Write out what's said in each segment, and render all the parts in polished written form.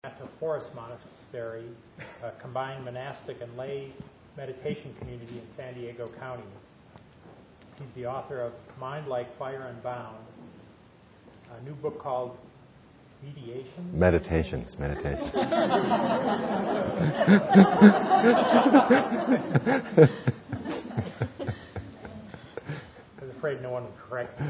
Forest Monastery, a combined monastic and lay meditation community in San Diego County. He's the author of Mind Like Fire Unbound, a new book called Meditations. I was afraid no one would correct me.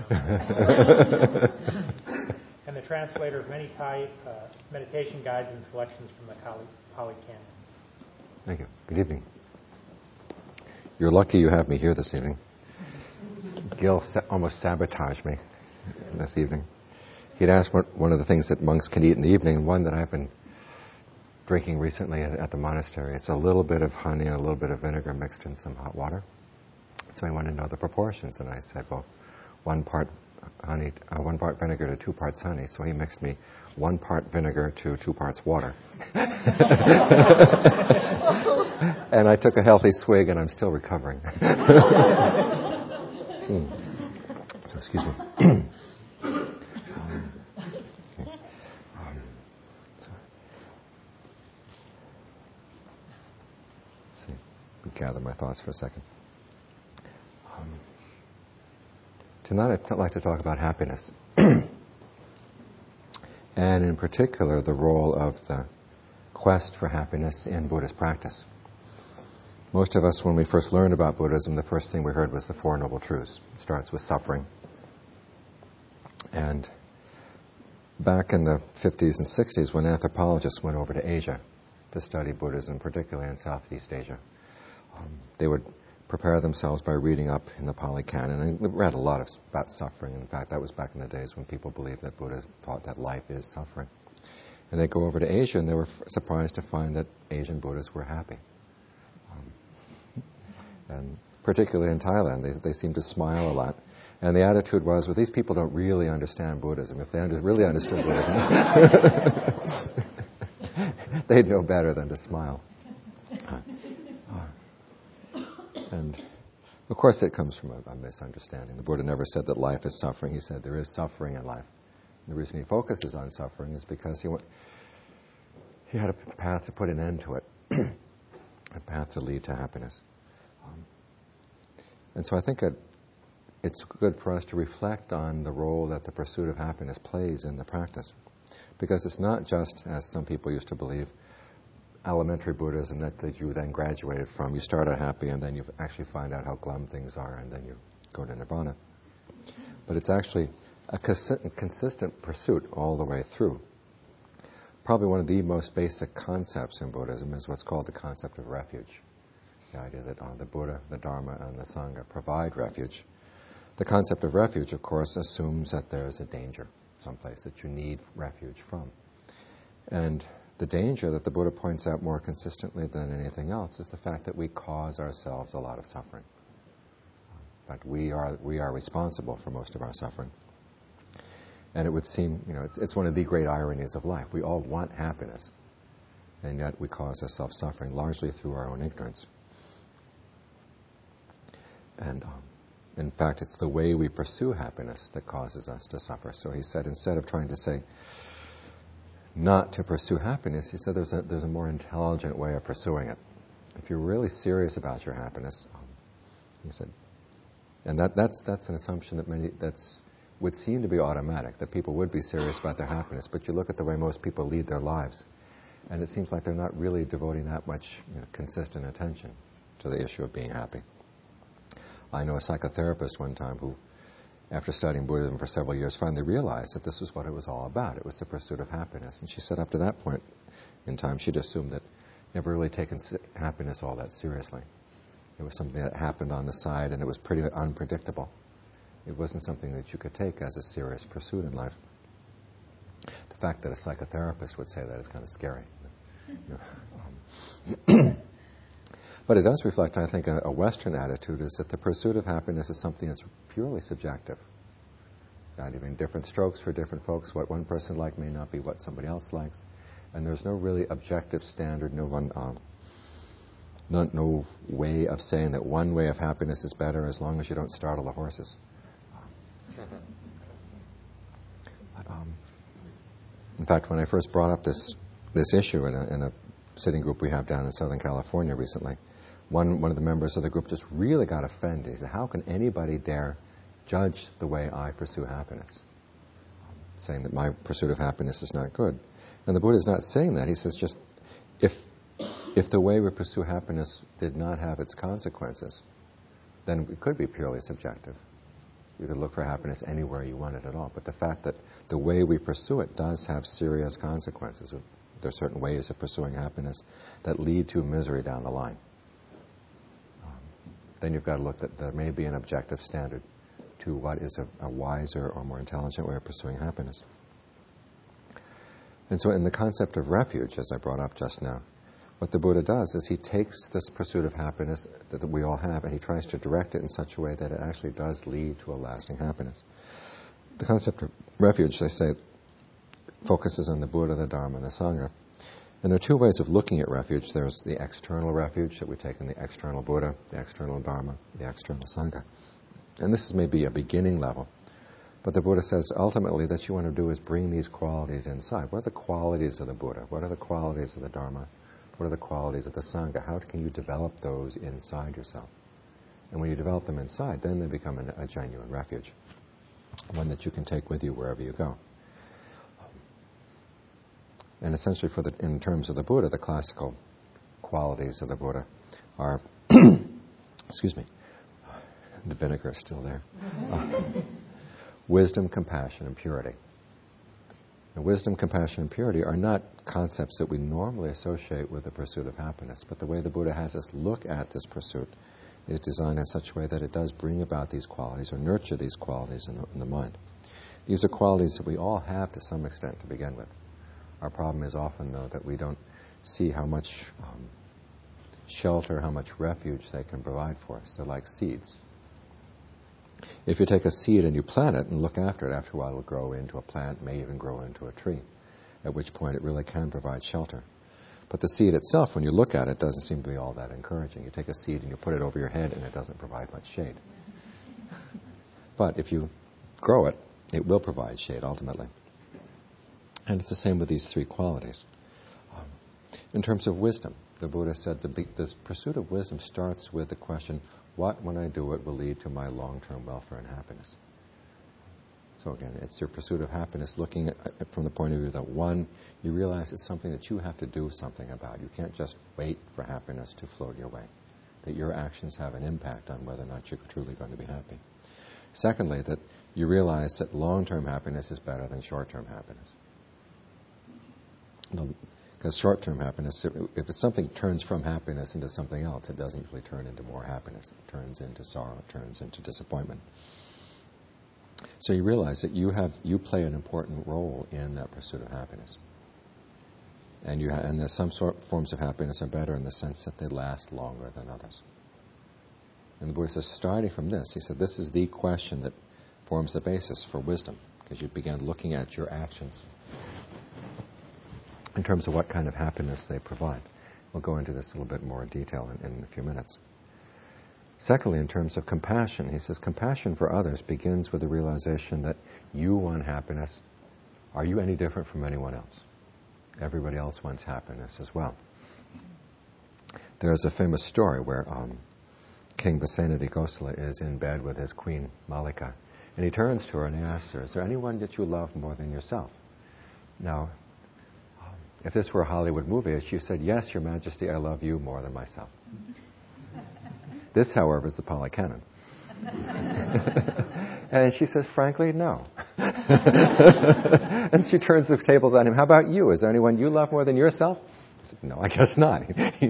And the translator of many Thai meditation guides and selections from the Pali Canon. Thank you. Good evening. You're lucky you have me here this evening. Gil almost sabotaged me this evening. He'd asked what one of the things that monks can eat in the evening, and one that I've been drinking recently at the monastery. It's a little bit of honey and a little bit of vinegar mixed in some hot water. So he wanted to know the proportions, and I said, well, 1 part vinegar to 2 parts honey. So he mixed me 1 part vinegar to 2 parts water. And I took a healthy swig, and I'm still recovering. So excuse me. Gather my thoughts for a second. Tonight I'd like to talk about happiness. And in particular, the role of the quest for happiness in Buddhist practice. Most of us, when we first learned about Buddhism, the first thing we heard was the Four Noble Truths. It starts with suffering. And back in the 50s and 60s, when anthropologists went over to Asia to study Buddhism, particularly in Southeast Asia, they would prepare themselves by reading up in the Pali Canon, and they read a lot about suffering. In fact, that was back in the days when people believed that Buddha taught that life is suffering. And they'd go over to Asia, and they were surprised to find that Asian Buddhists were happy. And particularly in Thailand, they seemed to smile a lot. And the attitude was, well, these people don't really understand Buddhism. If they really understood Buddhism, they'd know better than to smile. And, of course, it comes from a misunderstanding. The Buddha never said that life is suffering. He said there is suffering in life. And the reason he focuses on suffering is because he had a path to put an end to it, a path to lead to happiness. And so I think it's good for us to reflect on the role that the pursuit of happiness plays in the practice. Because it's not just, as some people used to believe, elementary Buddhism that you then graduated from. You start out happy and then you actually find out how glum things are and then you go to Nirvana. But it's actually a consistent pursuit all the way through. Probably one of the most basic concepts in Buddhism is what's called the concept of refuge. The idea that the Buddha, the Dharma, and the Sangha provide refuge. The concept of refuge, of course, assumes that there's a danger someplace that you need refuge from. And the danger that the Buddha points out more consistently than anything else is the fact that we cause ourselves a lot of suffering. But we are responsible for most of our suffering. And it would seem, it's one of the great ironies of life. We all want happiness, and yet we cause ourselves suffering largely through our own ignorance. And in fact, it's the way we pursue happiness that causes us to suffer. So he said, instead of trying to say not to pursue happiness, he said there's a more intelligent way of pursuing it. If you're really serious about your happiness, he said, and that's an assumption that would seem to be automatic, that people would be serious about their happiness, but you look at the way most people lead their lives, and it seems like they're not really devoting that much consistent attention to the issue of being happy. I know a psychotherapist one time who, after studying Buddhism for several years, finally realized that this was what it was all about. It was the pursuit of happiness. And she said up to that point in time, she'd assumed that never really taken happiness all that seriously. It was something that happened on the side, and it was pretty unpredictable. It wasn't something that you could take as a serious pursuit in life. The fact that a psychotherapist would say that is kind of scary. But it does reflect, I think, a Western attitude is that the pursuit of happiness is something that's purely subjective. I mean, different strokes for different folks. What one person likes may not be what somebody else likes. And there's no really objective standard, no way of saying that one way of happiness is better as long as you don't startle the horses. In fact, when I first brought up this this issue in a sitting group we have down in Southern California recently. One of the members of the group just really got offended. He said, how can anybody dare judge the way I pursue happiness? Saying that my pursuit of happiness is not good. And the Buddha is not saying that. He says just, if the way we pursue happiness did not have its consequences, then it could be purely subjective. You could look for happiness anywhere you want it at all. But the fact that the way we pursue it does have serious consequences. There are certain ways of pursuing happiness that lead to misery down the line. Then you've got to look that there may be an objective standard to what is a wiser or more intelligent way of pursuing happiness. And so in the concept of refuge, as I brought up just now, what the Buddha does is he takes this pursuit of happiness that we all have and he tries to direct it in such a way that it actually does lead to a lasting happiness. The concept of refuge, they say, focuses on the Buddha, the Dharma, and the Sangha. And there are two ways of looking at refuge. There's the external refuge that we take in the external Buddha, the external Dharma, the external Sangha. And this is maybe a beginning level. But the Buddha says ultimately that you want to do is bring these qualities inside. What are the qualities of the Buddha? What are the qualities of the Dharma? What are the qualities of the Sangha? How can you develop those inside yourself? And when you develop them inside, then they become a genuine refuge, one that you can take with you wherever you go. And essentially, in terms of the Buddha, the classical qualities of the Buddha are, excuse me, the vinegar is still there. Wisdom, compassion, and purity. And wisdom, compassion, and purity are not concepts that we normally associate with the pursuit of happiness, but the way the Buddha has us look at this pursuit is designed in such a way that it does bring about these qualities or nurture these qualities in the mind. These are qualities that we all have to some extent to begin with. Our problem is often, though, that we don't see how much shelter, how much refuge they can provide for us. They're like seeds. If you take a seed and you plant it and look after it, after a while it will grow into a plant, may even grow into a tree, at which point it really can provide shelter. But the seed itself, when you look at it, doesn't seem to be all that encouraging. You take a seed and you put it over your head and it doesn't provide much shade. But if you grow it, it will provide shade ultimately. And it's the same with these three qualities. In terms of wisdom, the Buddha said the pursuit of wisdom starts with the question, what, when I do it, will lead to my long-term welfare and happiness? So again, it's your pursuit of happiness looking at it from the point of view that, one, you realize it's something that you have to do something about. You can't just wait for happiness to float your way. That your actions have an impact on whether or not you're truly going to be happy. Secondly, that you realize that long-term happiness is better than short-term happiness. Because short-term happiness, if something turns from happiness into something else, it doesn't usually turn into more happiness. It turns into sorrow, it turns into disappointment. So you realize that you play an important role in that pursuit of happiness. And there's some forms of happiness are better in the sense that they last longer than others. And the Buddha says, starting from this, he said, this is the question that forms the basis for wisdom, because you begin looking at your actions in terms of what kind of happiness they provide. We'll go into this a little bit more in detail in a few minutes. Secondly, in terms of compassion, he says, compassion for others begins with the realization that you want happiness. Are you any different from anyone else? Everybody else wants happiness as well. There's a famous story where King Vasenadi Gosala is in bed with his queen Malika, and he turns to her and he asks her, is there anyone that you love more than yourself? Now, if this were a Hollywood movie, she said, yes, Your Majesty, I love you more than myself. This, however, is the Pali Canon. And she says, frankly, no. And she turns the tables on him. How about you? Is there anyone you love more than yourself? He said, no, I guess not.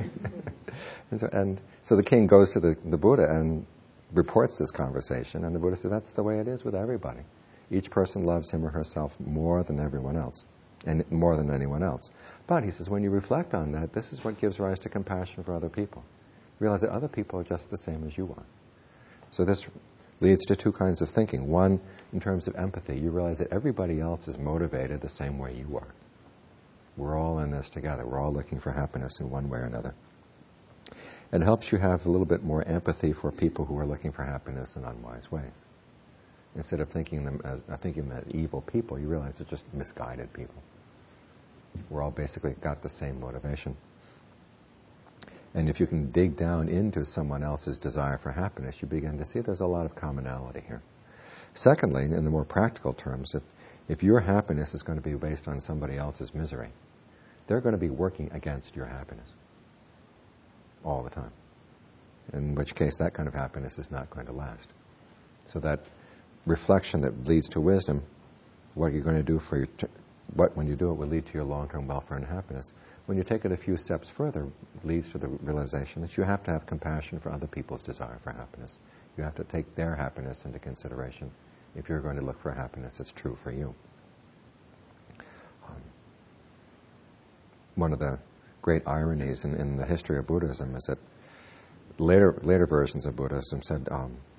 and so the king goes to the Buddha and reports this conversation. And the Buddha says, that's the way it is with everybody. Each person loves him or herself more than everyone else, and more than anyone else. But he says, when you reflect on that, this is what gives rise to compassion for other people. Realize that other people are just the same as you are. So this leads to two kinds of thinking. One, in terms of empathy, you realize that everybody else is motivated the same way you are. We're all in this together. We're all looking for happiness in one way or another. It helps you have a little bit more empathy for people who are looking for happiness in unwise ways. Instead of thinking them as evil people, you realize they're just misguided people. We're all basically got the same motivation. And if you can dig down into someone else's desire for happiness, you begin to see there's a lot of commonality here. Secondly, in the more practical terms, if your happiness is going to be based on somebody else's misery, they're going to be working against your happiness all the time. In which case, that kind of happiness is not going to last. So that reflection that leads to wisdom, what you're going to do for when you do it will lead to your long-term welfare and happiness. When you take it a few steps further, it leads to the realization that you have to have compassion for other people's desire for happiness. You have to take their happiness into consideration if you're going to look for happiness that's true for you. One of the great ironies in the history of Buddhism is that later versions of Buddhism said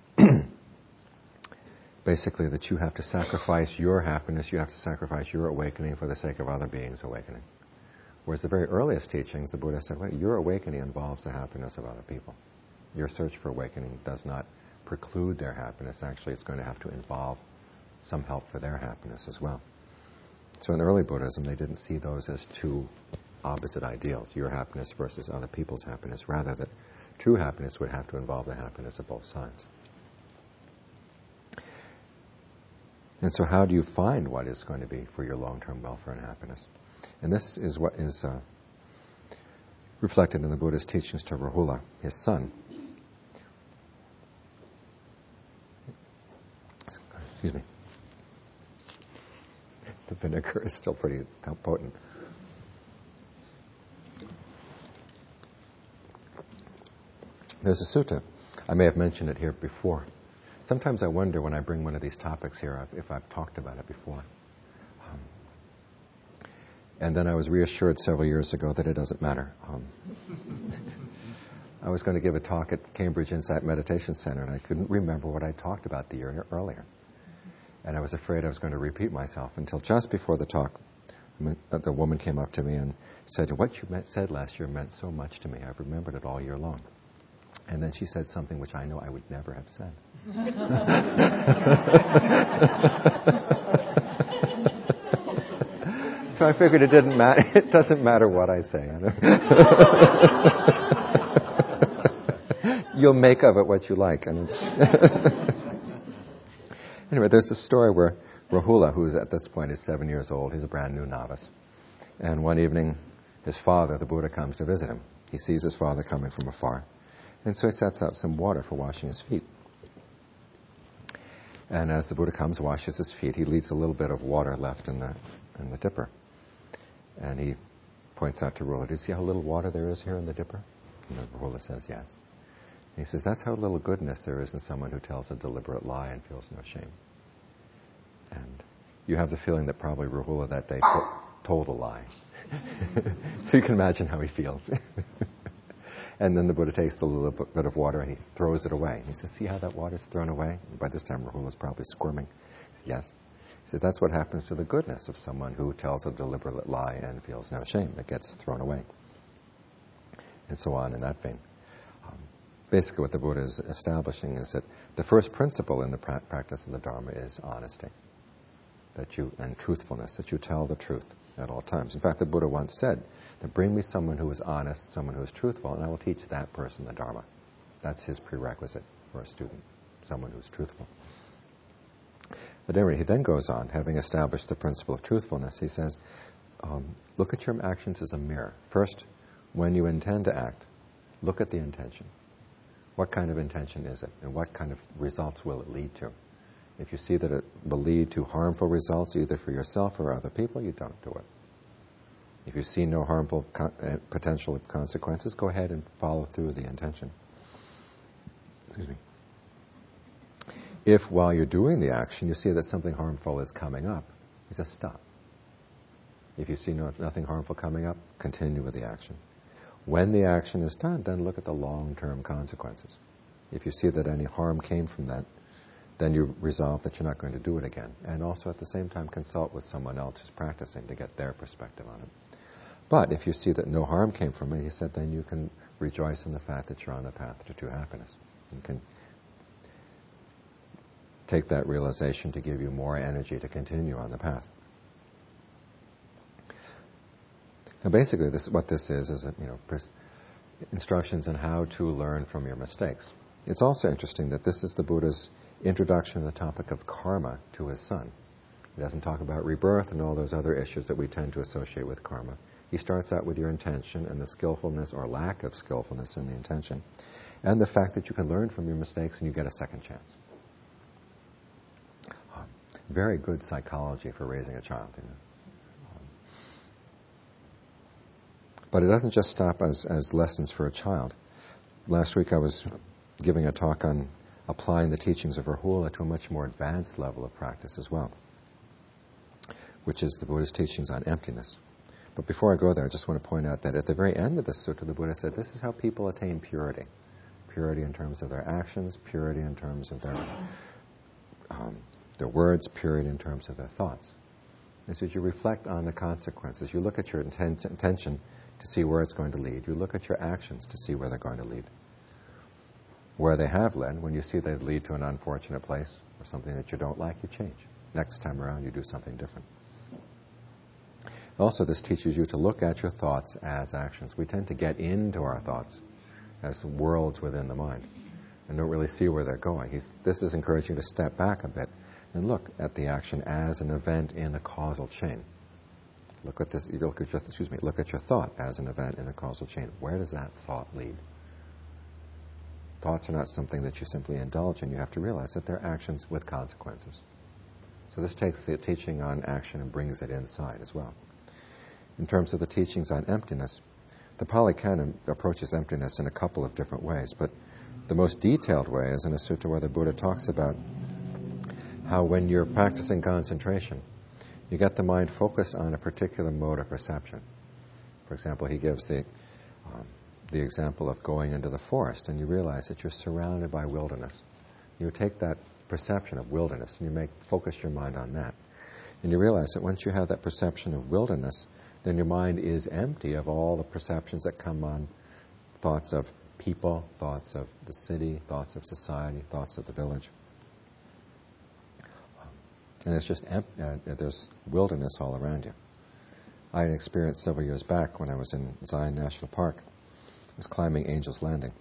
basically that you have to sacrifice your happiness, you have to sacrifice your awakening for the sake of other beings' awakening. Whereas the very earliest teachings, the Buddha said, well, your awakening involves the happiness of other people. Your search for awakening does not preclude their happiness. Actually, it's going to have to involve some help for their happiness as well. So in early Buddhism, they didn't see those as two opposite ideals, your happiness versus other people's happiness, rather that true happiness would have to involve the happiness of both sides. And so how do you find what is going to be for your long-term welfare and happiness? And this is what is reflected in the Buddha's teachings to Rahula, his son. Excuse me. The vinegar is still pretty potent. There's a sutta. I may have mentioned it here before. Sometimes I wonder when I bring one of these topics here if I've talked about it before. And then I was reassured several years ago that it doesn't matter. I was going to give a talk at Cambridge Insight Meditation Center, and I couldn't remember what I talked about the year earlier. And I was afraid I was going to repeat myself until just before the talk, the woman came up to me and said, "What you said last year meant so much to me. I've remembered it all year long." And then she said something which I know I would never have said. So I figured it didn't matter. It doesn't matter what I say. You'll make of it what you like. Anyway, there's a story where Rahula, who is at this point is 7 years old, he's a brand new novice. And one evening, his father, the Buddha, comes to visit him. He sees his father coming from afar. And so he sets out some water for washing his feet. And as the Buddha comes, washes his feet, he leaves a little bit of water left in the dipper. And he points out to Rahula, "Do you see how little water there is here in the dipper?" And Rahula says, "Yes." And he says, "That's how little goodness there is in someone who tells a deliberate lie and feels no shame." And you have the feeling that probably Rahula that day told a lie. So you can imagine how he feels. And then the Buddha takes a little bit of water and he throws it away. He says, "See how that water's thrown away?" And by this time, Rahula's probably squirming. He says, "Yes." He said, "That's what happens to the goodness of someone who tells a deliberate lie and feels no shame. It gets thrown away." And so on in that vein. Basically, what the Buddha is establishing is that the first principle in the practice of the Dharma is honesty, and truthfulness, that you tell the truth at all times. In fact, the Buddha once said, that bring me someone who is honest, someone who is truthful, and I will teach that person the Dharma. That's his prerequisite for a student, someone who's truthful. But anyway, he then goes on, having established the principle of truthfulness, he says, look at your actions as a mirror. First, when you intend to act, look at the intention. What kind of intention is it, and what kind of results will it lead to? If you see that it will lead to harmful results, either for yourself or other people, you don't do it. If you see no harmful potential consequences, go ahead and follow through the intention. Excuse me. If while you're doing the action, you see that something harmful is coming up, you just stop. If you see nothing harmful coming up, continue with the action. When the action is done, then look at the long-term consequences. If you see that any harm came from that, then you resolve that you're not going to do it again. And also at the same time consult with someone else who's practicing to get their perspective on it. But if you see that no harm came from it, he said, then you can rejoice in the fact that you're on the path to true happiness. You can take that realization to give you more energy to continue on the path. Now, basically, what this is instructions on how to learn from your mistakes. It's also interesting that this is the Buddha's introduction to the topic of karma to his son. He doesn't talk about rebirth and all those other issues that we tend to associate with karma. He starts out with your intention and the skillfulness or lack of skillfulness in the intention, and the fact that you can learn from your mistakes and you get a second chance. Very good psychology for raising a child. But it doesn't just stop as lessons for a child. Last week I was giving a talk on applying the teachings of Rahula to a much more advanced level of practice as well, which is the Buddha's teachings on emptiness. But before I go there, I just want to point out that at the very end of the sutta, the Buddha said this is how people attain purity. Purity in terms of their actions, purity in terms of their words, purity in terms of their thoughts. As you reflect on the consequences, you look at your intention to see where it's going to lead. You look at your actions to see where they're going to lead. Where they have led, when you see they lead to an unfortunate place or something that you don't like, you change. Next time around, you do something different. Also, this teaches you to look at your thoughts as actions. We tend to get into our thoughts as worlds within the mind and don't really see where they're going. This is encouraging you to step back a bit and look at the action as an event in a causal chain. Look at your thought as an event in a causal chain. Where does that thought lead? Thoughts are not something that you simply indulge in. You have to realize that they're actions with consequences. So this takes the teaching on action and brings it inside as well. In terms of the teachings on emptiness, the Pali Canon approaches emptiness in a couple of different ways, but the most detailed way is in a sutta where the Buddha talks about how when you're practicing concentration, you get the mind focused on a particular mode of perception. For example, he gives the example of going into the forest, and you realize that you're surrounded by wilderness. You take that perception of wilderness, and you focus your mind on that. And you realize that once you have that perception of wilderness, then your mind is empty of all the perceptions that come on, thoughts of people, thoughts of the city, thoughts of society, thoughts of the village. And it's just there's wilderness all around you. I had experienced several years back when I was in Zion National Park. I was climbing Angel's Landing.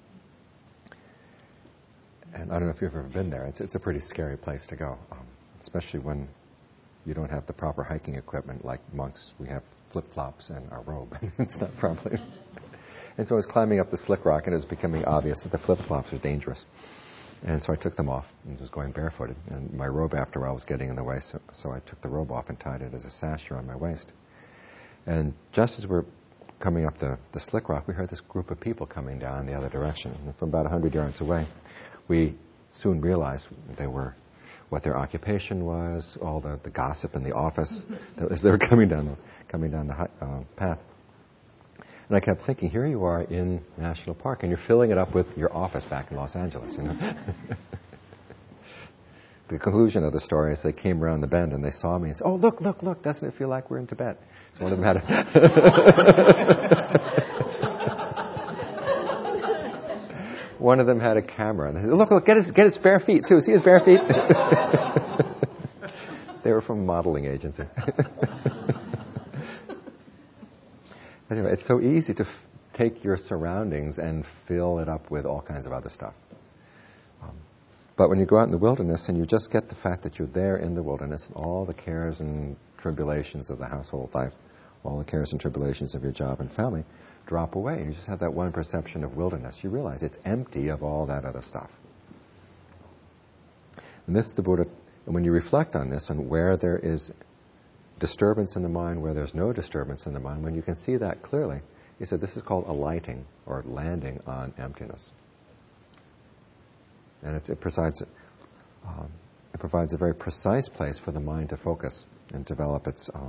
And I don't know if you've ever been there. It's a pretty scary place to go, especially when you don't have the proper hiking equipment like monks. We have flip-flops and our robe. It's not properly. And so I was climbing up the slick rock, and it was becoming obvious that the flip-flops are dangerous. And so I took them off and was going barefooted. And my robe, after a while, was getting in the way, so I took the robe off and tied it as a sash around my waist. And just as we're coming up the slick rock, we heard this group of people coming down the other direction. And from about 100 yards away, we soon realized what their occupation was, all the gossip in the office as they were coming down the path. And I kept thinking, here you are in National Park, and you're filling it up with your office back in Los Angeles, you know. The conclusion of the story is they came around the bend and they saw me and said, "Oh, look, doesn't it feel like we're in Tibet?" So one of them had one of them had a camera, and they said, "Look, get his bare feet too. See his bare feet?" They were from a modeling agency. Anyway, it's so easy to take your surroundings and fill it up with all kinds of other stuff. But when you go out in the wilderness and you just get the fact that you're there in the wilderness, and all the cares and tribulations of the household life, all the cares and tribulations of your job and family drop away. You just have that one perception of wilderness. You realize it's empty of all that other stuff. And this is the Buddha, and when you reflect on this and where there is disturbance in the mind, where there's no disturbance in the mind, when you can see that clearly, he said this is called alighting or landing on emptiness. And it provides a very precise place for the mind to focus and develop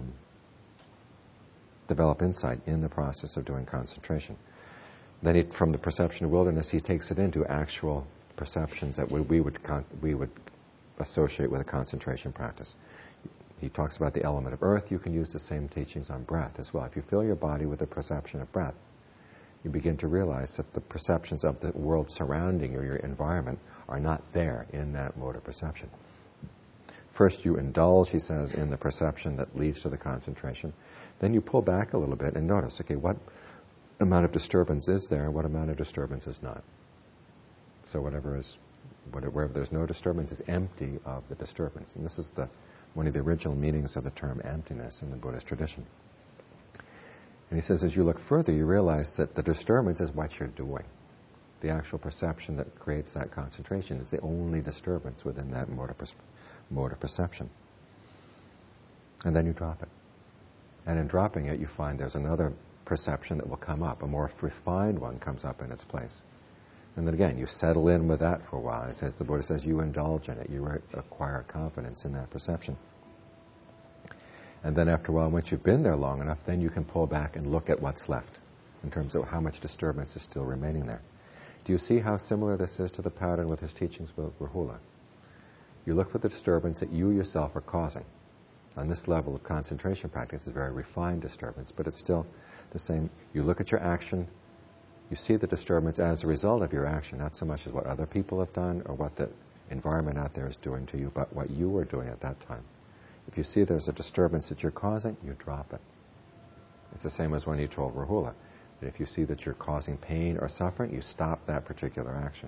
insight in the process of doing concentration. Then from the perception of wilderness, he takes it into actual perceptions that we would associate with a concentration practice. He talks about the element of earth. You can use the same teachings on breath as well. If you fill your body with the perception of breath, you begin to realize that the perceptions of the world surrounding you, your environment, are not there in that mode of perception. First you indulge, he says, in the perception that leads to the concentration. Then you pull back a little bit and notice, okay, what amount of disturbance is there and what amount of disturbance is not. So wherever there's no disturbance is empty of the disturbance. And this is one of the original meanings of the term emptiness in the Buddhist tradition. And he says, as you look further, you realize that the disturbance is what you're doing. The actual perception that creates that concentration is the only disturbance within that mode of perception. And then you drop it. And in dropping it, you find there's another perception that will come up. A more refined one comes up in its place. And then again, you settle in with that for a while. It says, the Buddha says, you indulge in it. You acquire confidence in that perception. And then after a while, once you've been there long enough, then you can pull back and look at what's left in terms of how much disturbance is still remaining there. Do you see how similar this is to the pattern with his teachings with Rahula? You look for the disturbance that you yourself are causing. On this level of concentration practice, it's a very refined disturbance, but it's still the same. You look at your action, you see the disturbance as a result of your action, not so much as what other people have done or what the environment out there is doing to you, but what you were doing at that time. If you see there's a disturbance that you're causing, you drop it. It's the same as when he told Rahula that if you see that you're causing pain or suffering, you stop that particular action.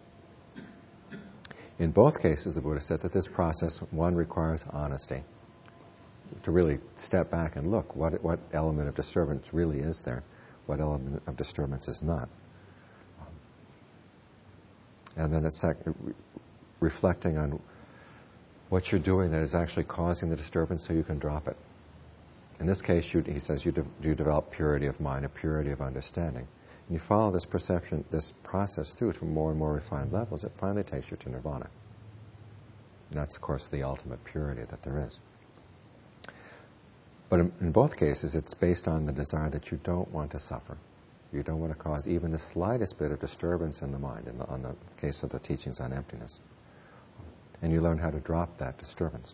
In both cases, the Buddha said that this process, one, requires honesty. To really step back and look what element of disturbance really is there, what element of disturbance is not. And then it's reflecting on what you're doing that is actually causing the disturbance so you can drop it. In this case, he says you develop purity of mind, a purity of understanding. And you follow this perception, this process through to more and more refined levels, it finally takes you to nirvana. And that's, of course, the ultimate purity that there is. But in both cases, it's based on the desire that you don't want to suffer. You don't want to cause even the slightest bit of disturbance in the mind, on the case of the teachings on emptiness. And you learn how to drop that disturbance.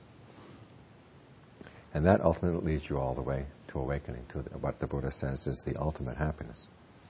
And that ultimately leads you all the way to awakening, to what the Buddha says is the ultimate happiness.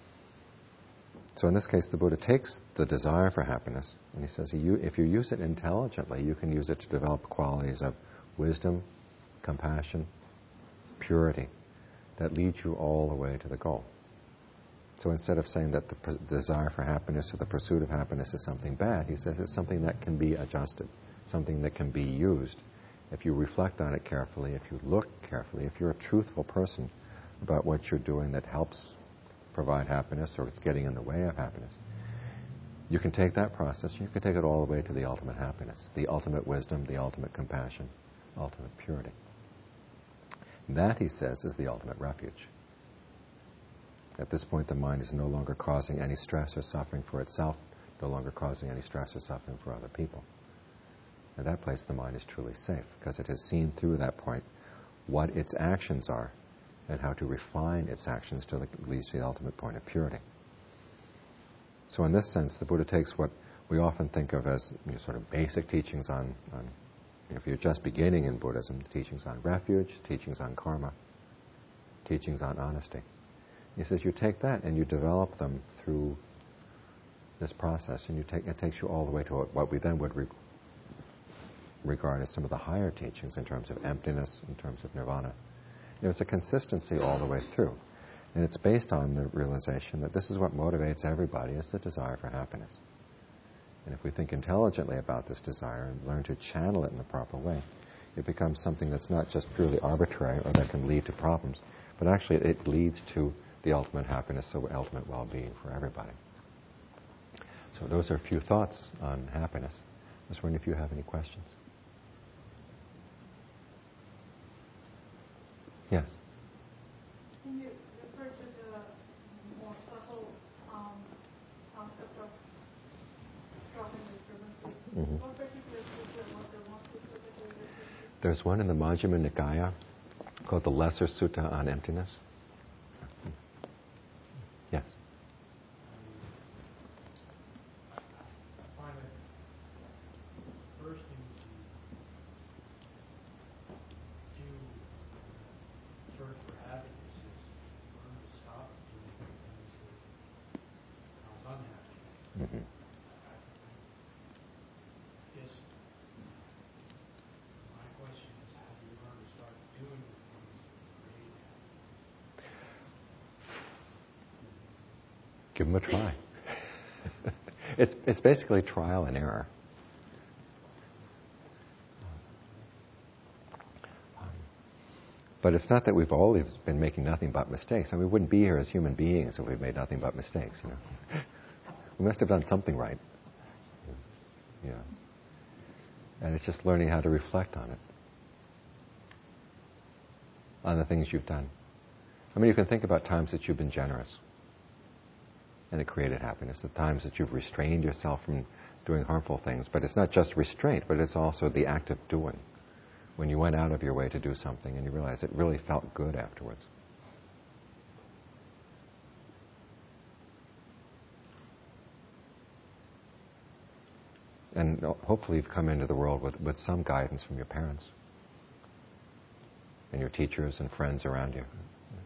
So in this case, the Buddha takes the desire for happiness, and he says, if you use it intelligently, you can use it to develop qualities of wisdom, compassion, purity that leads you all the way to the goal. So instead of saying that the desire for happiness or the pursuit of happiness is something bad, he says it's something that can be adjusted, something that can be used. If you reflect on it carefully, if you look carefully, if you're a truthful person about what you're doing that helps provide happiness or it's getting in the way of happiness, you can take that process and you can take it all the way to the ultimate happiness, the ultimate wisdom, the ultimate compassion, ultimate purity. That, he says, is the ultimate refuge. At this point, the mind is no longer causing any stress or suffering for itself, no longer causing any stress or suffering for other people. At that place, the mind is truly safe, because it has seen through that point what its actions are and how to refine its actions till it leads to the ultimate point of purity. So in this sense, the Buddha takes what we often think of as sort of basic teachings on if you're just beginning in Buddhism, teachings on refuge, teachings on karma, teachings on honesty. He says you take that and you develop them through this process, and it takes you all the way to what we then would regard as some of the higher teachings in terms of emptiness, in terms of nirvana. It's a consistency all the way through. And it's based on the realization that this is what motivates everybody, is the desire for happiness. And if we think intelligently about this desire and learn to channel it in the proper way, it becomes something that's not just purely arbitrary or that can lead to problems, but actually it leads to the ultimate happiness, so ultimate well-being for everybody. So those are a few thoughts on happiness. I was wondering if you have any questions. Yes? Can you refer to the more subtle concept of dropping disturbances? Mm-hmm. What particular sutta was there more specifically referred to? There's one in the Majjhima Nikaya called the Lesser Sutta on Emptiness. Yes? I find that first you do search for happiness is learn to stop doing things that cause unhappiness. Mm-hmm. I guess Give them a try. It's basically trial and error. But it's not that we've always been making nothing but mistakes. I mean, we wouldn't be here as human beings if we've made nothing but mistakes, you know. We must have done something right. Yeah. And it's just learning how to reflect on it. On the things you've done. I mean, you can think about times that you've been generous. And it created happiness. The times that you've restrained yourself from doing harmful things. But it's not just restraint, but it's also the act of doing. When you went out of your way to do something and you realize it really felt good afterwards. And hopefully you've come into the world with some guidance from your parents and your teachers and friends around you.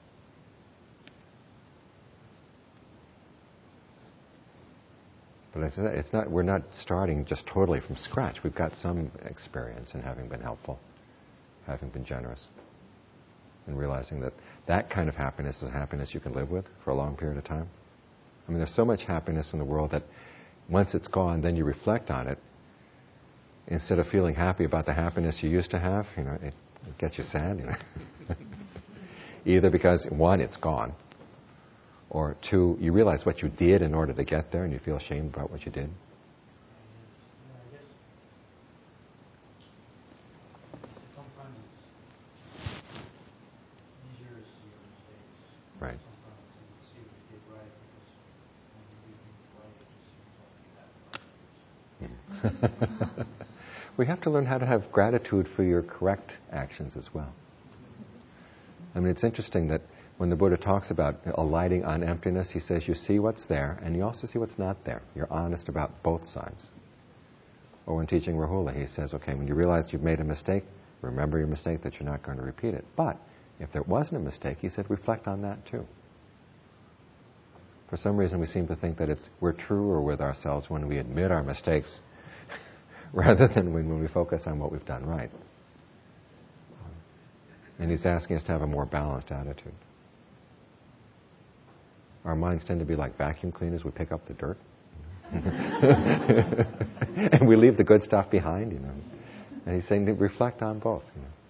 But it's not, we're not starting just totally from scratch. We've got some experience in having been helpful, having been generous, and realizing that that kind of happiness is a happiness you can live with for a long period of time. I mean, there's so much happiness in the world that once it's gone, then you reflect on it. Instead of feeling happy about the happiness you used to have, you know, it gets you sad, you know. Either because, one, it's gone, or two, you realize what you did in order to get there and you feel ashamed about what you did. I guess sometimes it's easier to see your mistakes. Right. Sometimes you see what you did right because when you do things right, it just seems like you have to. We have to learn how to have gratitude for your correct actions as well. I mean, it's interesting that when the Buddha talks about alighting on emptiness, he says you see what's there and you also see what's not there. You're honest about both sides. Or when teaching Rahula, he says, okay, when you realize you've made a mistake, remember your mistake, that you're not going to repeat it. But if there wasn't a mistake, he said, reflect on that too. For some reason, we seem to think that we're truer with ourselves when we admit our mistakes rather than when we focus on what we've done right. And he's asking us to have a more balanced attitude. Our minds tend to be like vacuum cleaners. We pick up the dirt. And we leave the good stuff behind, you know. And he's saying to reflect on both, you know.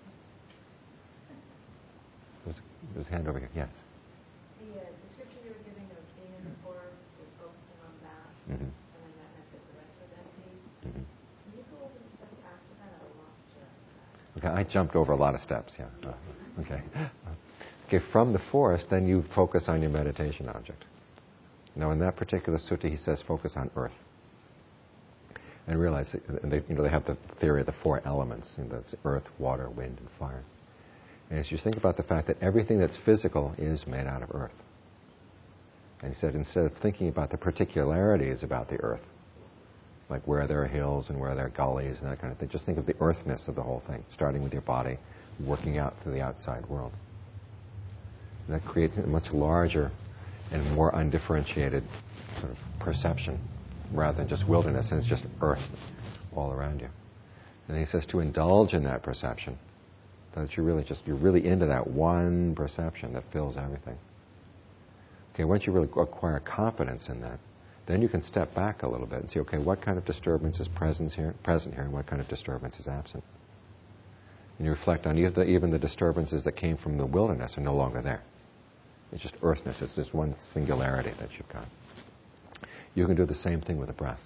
There's a hand over here. Yes? The description you were giving of being in the forest and focusing on that, Mm-hmm. and then that meant that the rest was empty. Mm-hmm. Can you go over the steps after that? I lost you. Okay, I jumped over a lot of steps, yeah. Okay. Okay, from the forest, then you focus on your meditation object. Now, in that particular sutta, he says focus on earth. And realize, they have the theory of the four elements, that's earth, water, wind, and fire. And as you think about the fact that everything that's physical is made out of earth. And he said, instead of thinking about the particularities about the earth, like where there are hills and where there are gullies and that kind of thing, just think of the earthness of the whole thing, starting with your body, working out to the outside world. And that creates a much larger and more undifferentiated sort of perception, rather than just wilderness, and it's just earth all around you. And he says to indulge in that perception, that you're really into that one perception that fills everything. Okay, once you really acquire confidence in that, then you can step back a little bit and see, okay, what kind of disturbance is present here, and what kind of disturbance is absent. And you reflect on even the disturbances that came from the wilderness are no longer there. It's just earthness. It's just one singularity that you've got. You can do the same thing with the breath.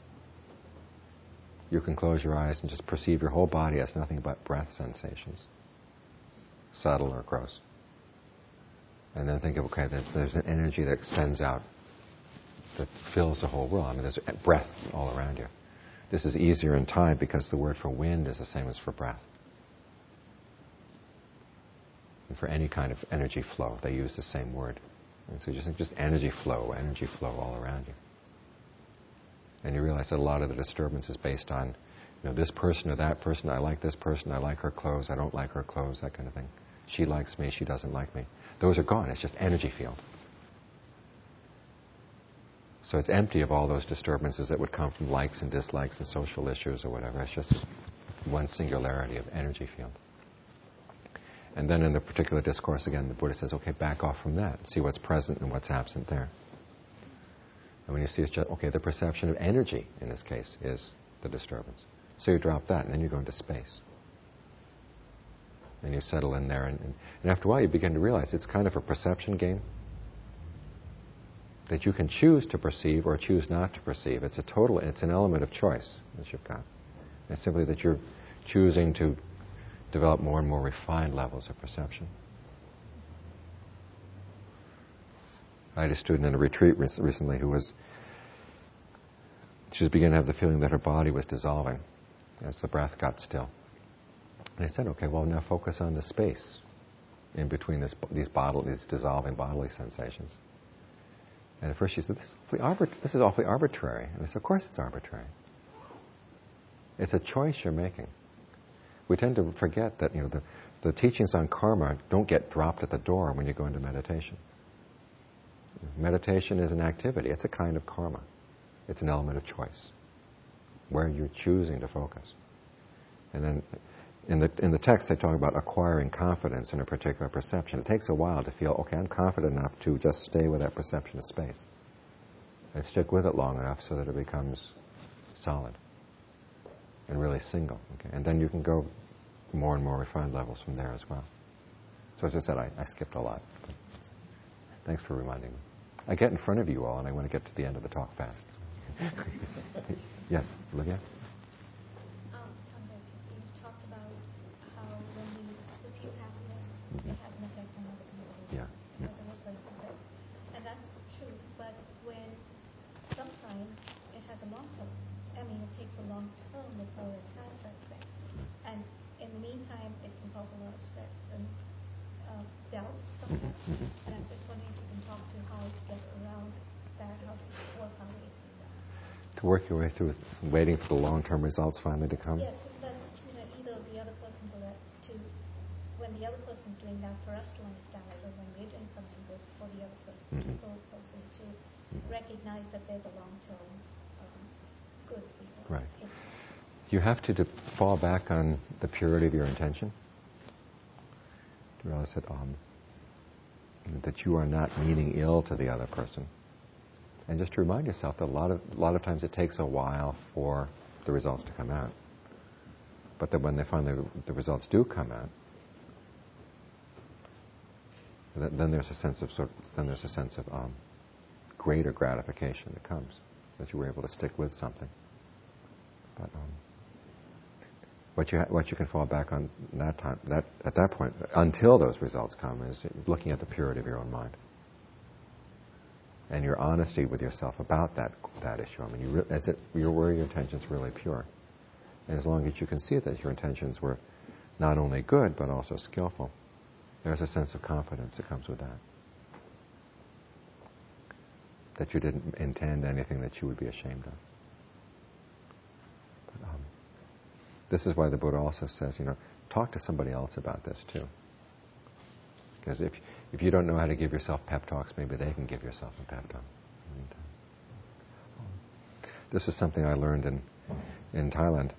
You can close your eyes and just perceive your whole body as nothing but breath sensations, subtle or gross. And then think of, okay, there's an energy that extends out, that fills the whole world. I mean, there's breath all around you. This is easier in Thai because the word for wind is the same as for breath. And for any kind of energy flow, they use the same word. And so you just think just energy flow all around you. And you realize that a lot of the disturbance is based on, this person or that person. I like this person, I like her clothes, I don't like her clothes, that kind of thing. She likes me, she doesn't like me. Those are gone. It's just energy field. So it's empty of all those disturbances that would come from likes and dislikes and social issues or whatever. It's just one singularity of energy field. And then in the particular discourse, again, the Buddha says, okay, back off from that. See what's present and what's absent there. And when you see it's just, okay, the perception of energy, in this case, is the disturbance. So you drop that, and then you go into space. And you settle in there, and after a while you begin to realize it's kind of a perception game. That you can choose to perceive or choose not to perceive. It's an element of choice that you've got. It's simply that you're choosing to develop more and more refined levels of perception. I had a student in a retreat recently she was beginning to have the feeling that her body was dissolving as the breath got still. And I said, okay, well now focus on the space in between these dissolving bodily sensations. And at first she said, this is awfully arbitrary. And I said, of course it's arbitrary. It's a choice you're making. We tend to forget that the teachings on karma don't get dropped at the door when you go into meditation. Meditation is an activity. It's a kind of karma. It's an element of choice, where you're choosing to focus. And then in the text they talk about acquiring confidence in a particular perception. It takes a while to feel, okay, I'm confident enough to just stay with that perception of space and stick with it long enough so that it becomes solid and really single. Okay? And then you can go more and more refined levels from there as well. So as I said, I skipped a lot. Thanks for reminding me. I get in front of you all and I want to get to the end of the talk fast. Yes, Olivia? Tanja, you talked about how when we pursue happiness, it has an effect on other people. Yeah. It has a ripple effect. And that's true, but when sometimes it has a long term. I mean, it takes a long term before it has that effect. And in the meantime, it can cause a lot of stress and doubt sometimes. And I'm just wondering if you can talk to how to get around that, how to work our way through that. To work your way through waiting for the long-term results finally to come? Yes, so that either the other person when the other person's doing that, for us to understand it, or when we're doing something good for the other person, to recognize that there's a long-term good result. Right. You have to fall back on the purity of your intention. To realize that you are not meaning ill to the other person. And just to remind yourself that a lot of times it takes a while for the results to come out. But that when the results do come out, then there's a sense of greater gratification that comes, that you were able to stick with something. But what you can fall back on at that point, until those results come, is looking at the purity of your own mind and your honesty with yourself about that issue. I mean, were your intentions really pure? And as long as you can see that your intentions were not only good but also skillful, there's a sense of confidence that comes with that. That you didn't intend anything that you would be ashamed of. But, this is why the Buddha also says, talk to somebody else about this too. Because if you don't know how to give yourself pep talks, maybe they can give yourself a pep talk. This is something I learned in Thailand.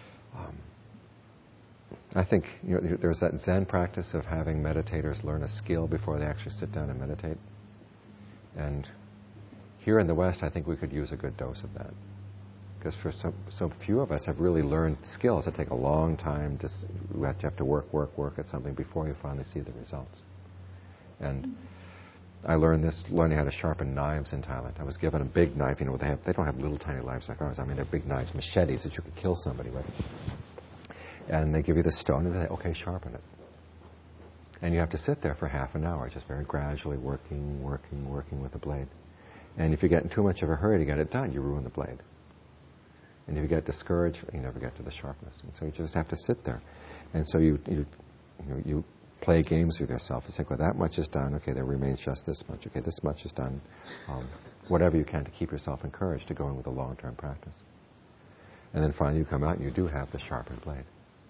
I think there's that Zen practice of having meditators learn a skill before they actually sit down and meditate. And here in the West, I think we could use a good dose of that. Because for so few of us have really learned skills that take a long time. You have to work at something before you finally see the results. And I learning how to sharpen knives in Thailand. I was given a big knife. They don't have little tiny knives like ours. I mean, they're big knives, machetes that you could kill somebody with. And they give you the stone and they say, okay, sharpen it. And you have to sit there for half an hour, just very gradually working with the blade. And if you get in too much of a hurry to get it done, you ruin the blade. And if you get discouraged, you never get to the sharpness. And so you just have to sit there. And so you play games with yourself and say, well, that much is done. Okay, there remains just this much. Okay, this much is done. Whatever you can to keep yourself encouraged to go in with a long-term practice. And then finally you come out and you do have the sharpened blade.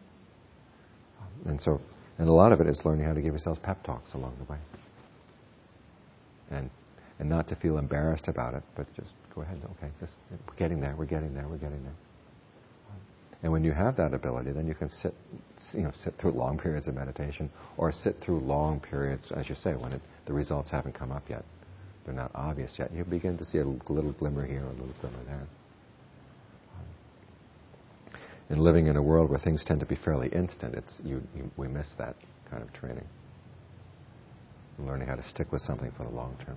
And a lot of it is learning how to give yourself pep talks along the way. And not to feel embarrassed about it, but just go ahead. Okay, we're getting there. And when you have that ability, then you can sit through long periods of meditation, or sit through long periods, as you say, when the results haven't come up yet. They're not obvious yet. You begin to see a little glimmer here, a little glimmer there. And living in a world where things tend to be fairly instant, we miss that kind of training. Learning how to stick with something for the long term.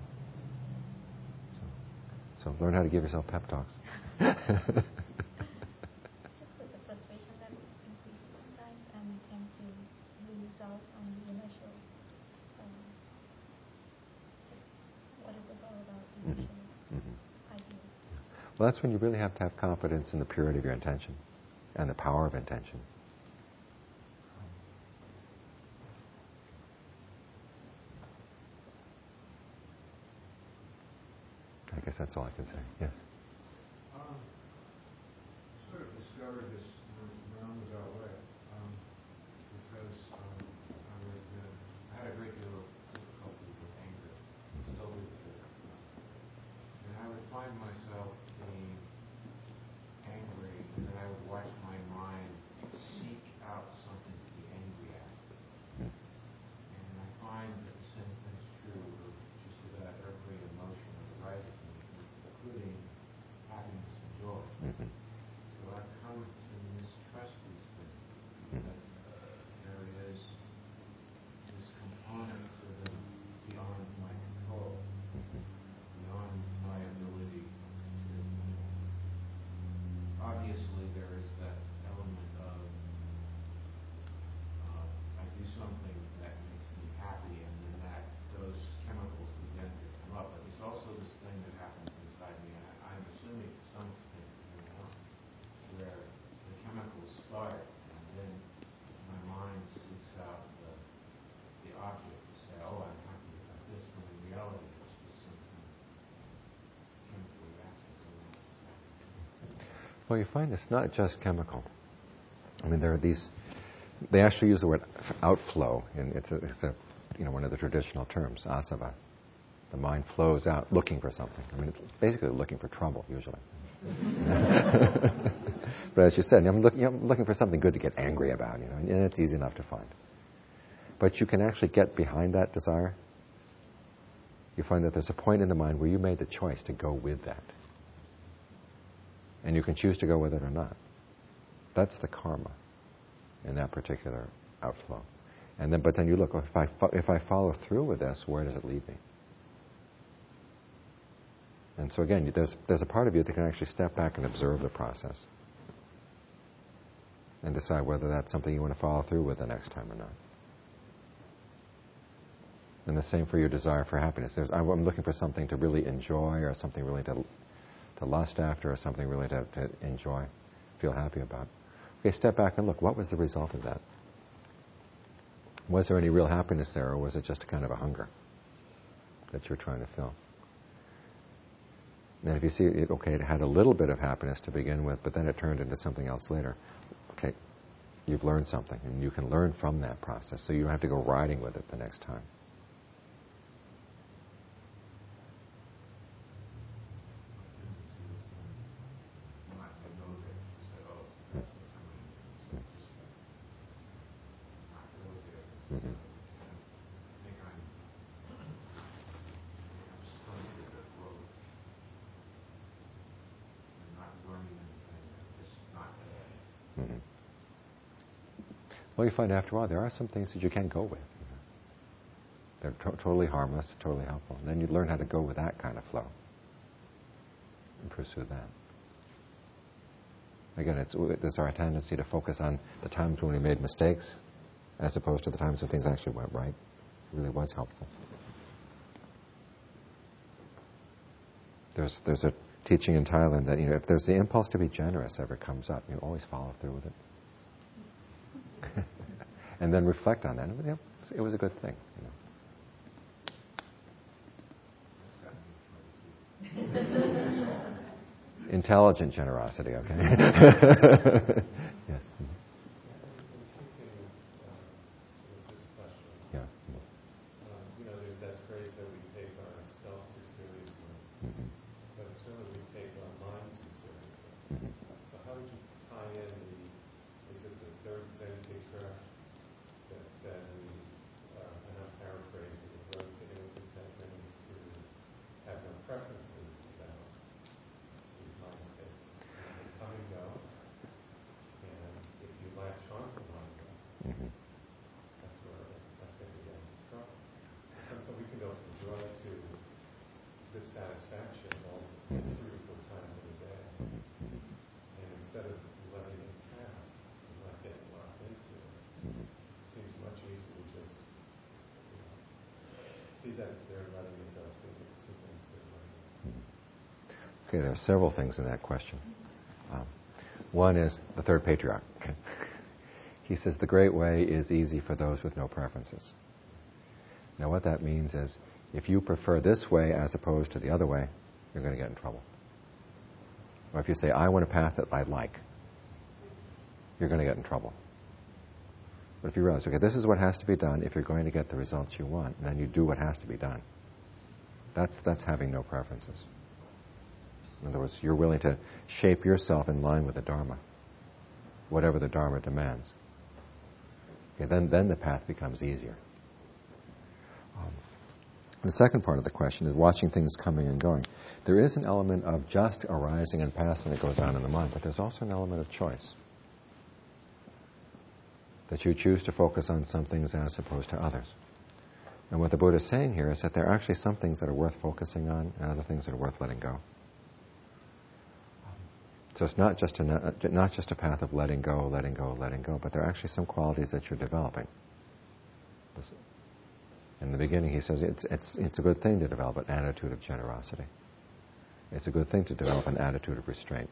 So learn how to give yourself pep talks. It's just that the frustration that increases sometimes, and we tend to lose out on the initial, just what it was all about, the initial idea. Well, that's when you really have to have confidence in the purity of your intention and the power of intention. I guess that's all I can say. Yes? Sort of discovered this in a roundabout way, because I had a great deal of difficulty with anger, still do today. And I would find myself being angry, and then I would watch my mind seek out something to be angry at. And I find that the same thing's true of just about every emotion that arises in me, including happiness and joy. So I've come to mistrust these things, that there is this component to them beyond my control, beyond my ability to. Obviously, there is that element of I do something that makes me happy, and then those chemicals begin to come up. But there's also this thing that happens inside me, and I'm assuming to some extent where the chemicals start, and then my mind seeks out the object to say, oh, I'm happy about this, when in reality it's just some kind of chemical reaction going on. Well, you find it's not just chemical. I mean, there are these. They actually use the word outflow, and it's one of the traditional terms, asava. The mind flows out looking for something. I mean, it's basically looking for trouble usually. But as you said, I'm looking for something good to get angry about, and it's easy enough to find. But you can actually get behind that desire. You find that there's a point in the mind where you made the choice to go with that. And you can choose to go with it or not. That's the karma in that particular outflow. But then you look, if I follow through with this, where does it lead me? And so again, there's a part of you that can actually step back and observe the process and decide whether that's something you want to follow through with the next time or not. And the same for your desire for happiness. I'm looking for something to really enjoy, or something really to lust after, or something really to enjoy, feel happy about. Okay, step back and look, what was the result of that? Was there any real happiness there, or was it just a kind of a hunger that you're trying to fill? And if you see it, okay, it had a little bit of happiness to begin with, but then it turned into something else later. Okay, you've learned something, and you can learn from that process, so you don't have to go riding with it the next time. Well, you find after a while there are some things that you can go with. They're totally harmless, totally helpful. And then you learn how to go with that kind of flow and pursue that. Again, there's our tendency to focus on the times when we made mistakes as opposed to the times when things actually went right. It really was helpful. There's a teaching in Thailand that, if there's the impulse to be generous ever comes up, you always follow through with it. And then reflect on that. It was a good thing. Intelligent generosity, okay? Yes. This question. Yeah. There's that phrase that we take ourselves too seriously, but it's really we take our mind too seriously. So how would you tie in is it the third Zen patriarch that said, and I'm paraphrasing, the road to inner contentment is to satisfaction all 3 or 4 times in a day. And instead of letting it pass and not getting locked into it, it seems much easier to just see that it's there, letting it go, see that it's there, letting it go. Okay, there are several things in that question. One is the third patriarch. Okay. He says the great way is easy for those with no preferences. Now what that means is if you prefer this way as opposed to the other way, you're going to get in trouble. Or if you say, I want a path that I like, you're going to get in trouble. But if you realize, okay, this is what has to be done if you're going to get the results you want, and then you do what has to be done. That's having no preferences. In other words, you're willing to shape yourself in line with the Dharma, whatever the Dharma demands. Okay, then the path becomes easier. The second part of the question is watching things coming and going. There is an element of just arising and passing that goes on in the mind, but there's also an element of choice. That you choose to focus on some things as opposed to others. And what the Buddha is saying here is that there are actually some things that are worth focusing on and other things that are worth letting go. So it's not just a path of letting go, but there are actually some qualities that you're developing. In the beginning, he says it's a good thing to develop an attitude of generosity. It's a good thing to develop an attitude of restraint,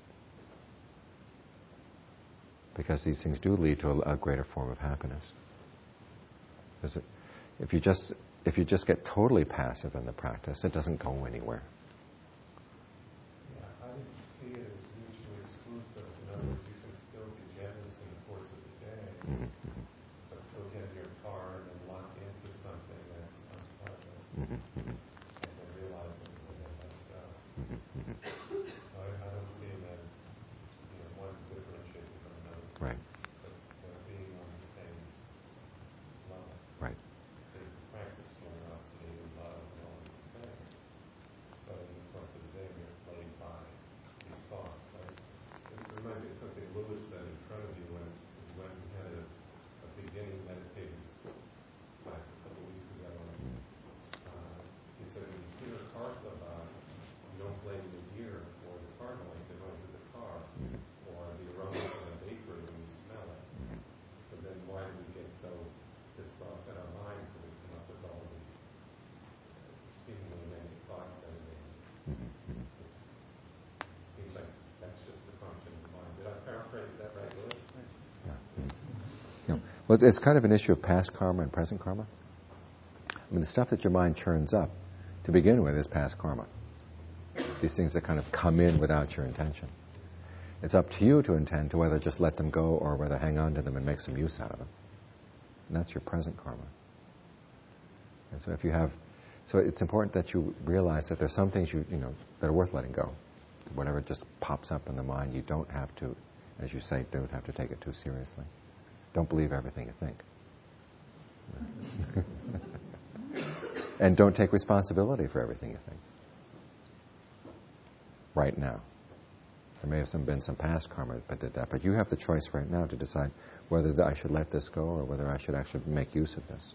because these things do lead to a greater form of happiness. Because if you just get totally passive in the practice, it doesn't go anywhere. Yeah, I didn't see it as mutually exclusive. In other words, you can still be generous in the course of the day, but still get in your car and lock into something that's unpleasant, and then realize it and then let it go. So I don't see it as one differentiated from another. Right. But being on the same level. Right. So you can practice generosity and love and all these things, but in the course of the day you're plagued by these thoughts. It reminds me of something Lewis said in front of you when we had a beginning meditative class a couple weeks ago. He said when you hear a car go by, you don't blame the ear or the car noise, the noise of the car, or the aroma of the bakery when you smell it. So then why do we get so pissed off in our minds when we come up with all these seemingly many thoughts that it is? It seems like that's just the function of the mind. Did I paraphrase that right, Lewis? Well, it's kind of an issue of past karma and present karma. I mean, the stuff that your mind churns up, to begin with, is past karma. These things that kind of come in without your intention. It's up to you to intend to whether just let them go or whether hang on to them and make some use out of them. And that's your present karma. And so it's important that you realize that there's some things that are worth letting go. Whatever just pops up in the mind, you don't have to, as you say, don't have to take it too seriously. Don't believe everything you think. And don't take responsibility for everything you think. Right now. There may have been some past karma that did that, but you have the choice right now to decide whether I should let this go or whether I should actually make use of this.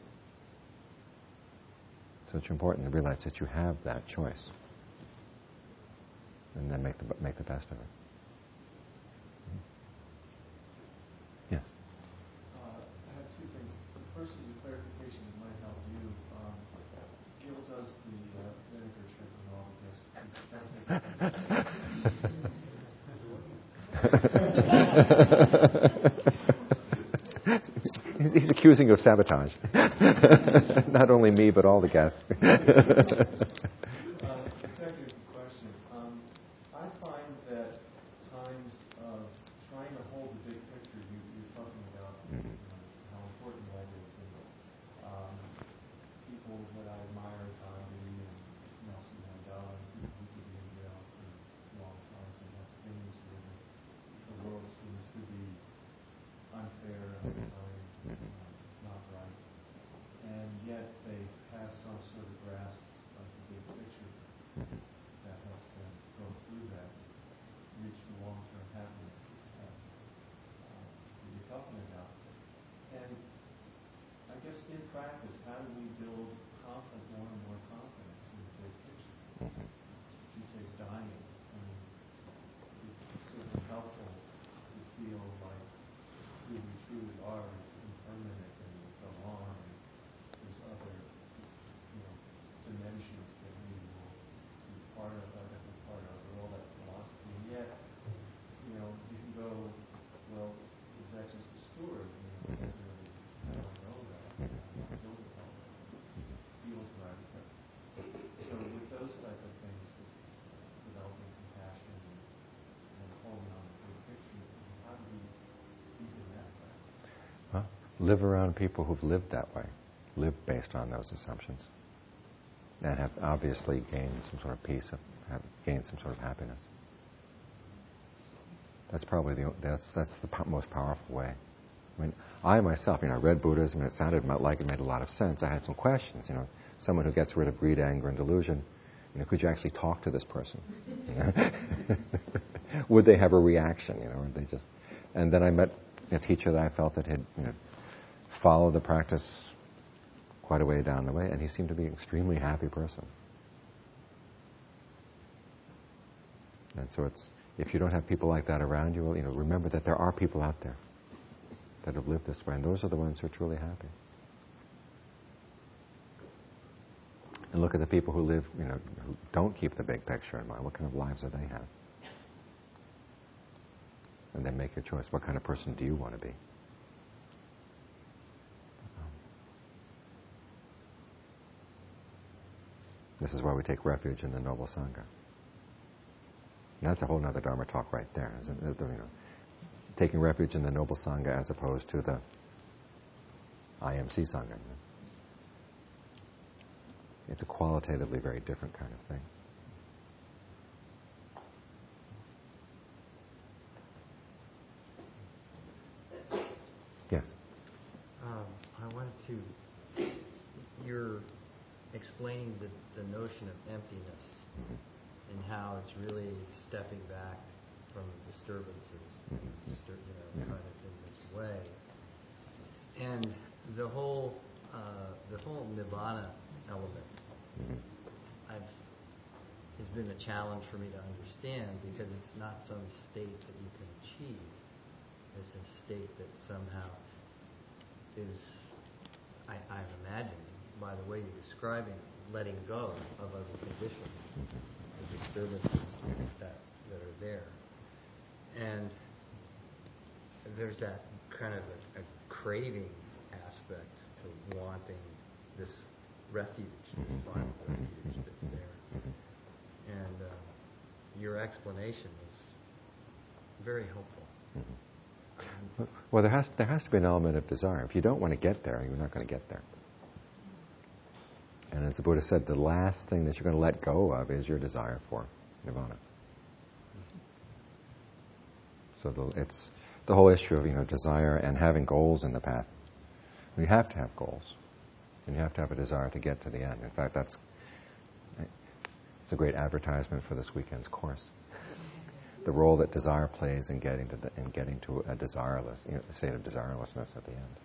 So it's important to realize that you have that choice, and then make the best of it. Yes. I have two things. The first is a clarification that might help you. Gil does the vinegar trick with all of this. He's accusing you of sabotage. Not only me, but all the guests. The second is the question. I find that times of trying to hold the big picture, you're talking about how important that is. And people that I admire, Gandhi and Nelson Mandela, people who could be in jail for long times and have things where the world seems to be unfair, unkind, not right. And yet they have some sort of grasp of the big picture that helps them go through that, reach the long-term happiness that you're talking about. And I guess in practice, how do we build more and more confidence in the big picture? feel like who we truly are is impermanent and will go on, and there's other, dimensions that we will be part of, or that we're part of, or all that philosophy. And yet, you can go, well, is that just a story? Is that really, I don't know that. I'm not built upon that. It feels right. But, so with those type of things, with developing compassion and holding on to the big picture, how do we deepen that practice? Well, live around people who've lived that way, live based on those assumptions, and have obviously gained some sort of peace, have gained some sort of happiness. That's probably that's the most powerful way. I mean, I myself, I read Buddhism, and it sounded like it made a lot of sense. I had some questions. Someone who gets rid of greed, anger, and delusion, could you actually talk to this person? Would they have a reaction? Or they just? And then I met a teacher that I felt that had followed the practice quite a way down the way, and he seemed to be an extremely happy person. And so if you don't have people like that around you, remember that there are people out there that have lived this way, and those are the ones who are truly happy. And look at the people who live, who don't keep the big picture in mind. What kind of lives do they have? And then make your choice. What kind of person do you want to be? This is why we take refuge in the Noble Sangha. And that's a whole other Dharma talk right there, isn't it? Taking refuge in the Noble Sangha as opposed to the IMC Sangha. It's a qualitatively very different kind of thing. Yes? I wanted to... You're explaining the notion of emptiness, mm-hmm. and how it's really stepping back from disturbances, kind of in this way. And the whole Nibbana element has been a challenge for me to understand, because it's not some state that you can achieve. It's a state that somehow is, I'm imagining, by the way you're describing, letting go of other conditions, the disturbances that are there. And there's that kind of a craving aspect to wanting this refuge, this final refuge that's there. And your explanation was very helpful. Well, there has to be an element of desire. If you don't want to get there, you're not going to get there. And as the Buddha said, the last thing that you're going to let go of is your desire for nirvana. So it's the whole issue of desire and having goals in the path. You have to have goals, and you have to have a desire to get to the end. In fact, it's a great advertisement for this weekend's course. The role that desire plays in getting to a desireless, the state of desirelessness at the end.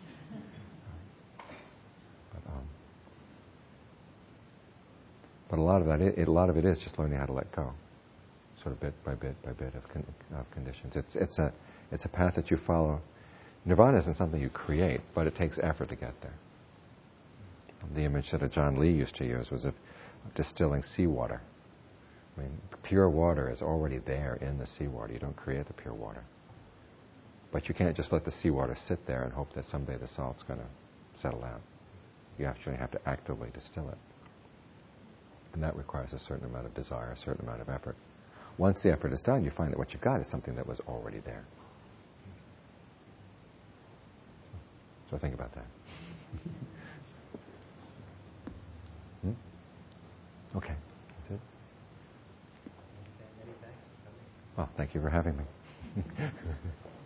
But a lot of it is just learning how to let go, sort of bit by bit of conditions. It's a path that you follow. Nirvana isn't something you create, but it takes effort to get there. The image that John Lee used to use was of distilling seawater. I mean, pure water is already there in the seawater. You don't create the pure water. But you can't just let the seawater sit there and hope that someday the salt's going to settle out. You actually have to actively distill it. And that requires a certain amount of desire, a certain amount of effort. Once the effort is done, you find that what you got is something that was already there. So think about that. Okay, that's it. Many thanks for coming. Well, thank you for having me.